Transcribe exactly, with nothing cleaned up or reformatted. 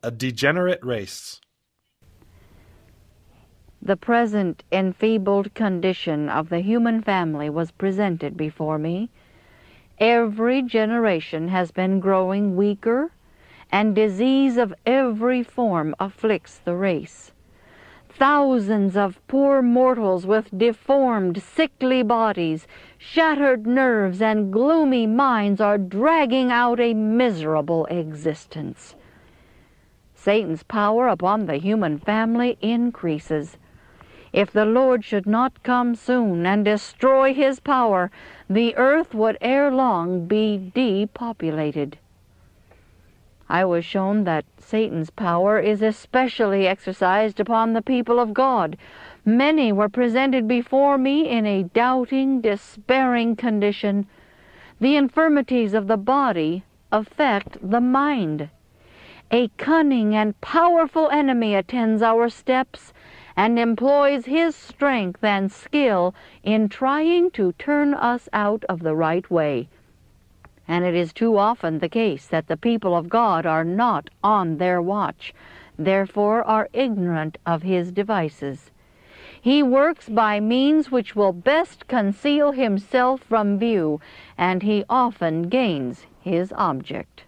A degenerate race. The present enfeebled condition of the human family was presented before me. Every generation has been growing weaker, and disease of every form afflicts the race. Thousands of poor mortals with deformed, sickly bodies, shattered nerves, and gloomy minds are dragging out a miserable existence. Satan's power upon the human family increases. If the Lord should not come soon and destroy his power, the earth would ere long be depopulated. I was shown that Satan's power is especially exercised upon the people of God. Many were presented before me in a doubting, despairing condition. The infirmities of the body affect the mind. A cunning and powerful enemy attends our steps and employs his strength and skill in trying to turn us out of the right way. And it is too often the case that the people of God are not on their watch, therefore are ignorant of his devices. He works by means which will best conceal himself from view, and he often gains his object.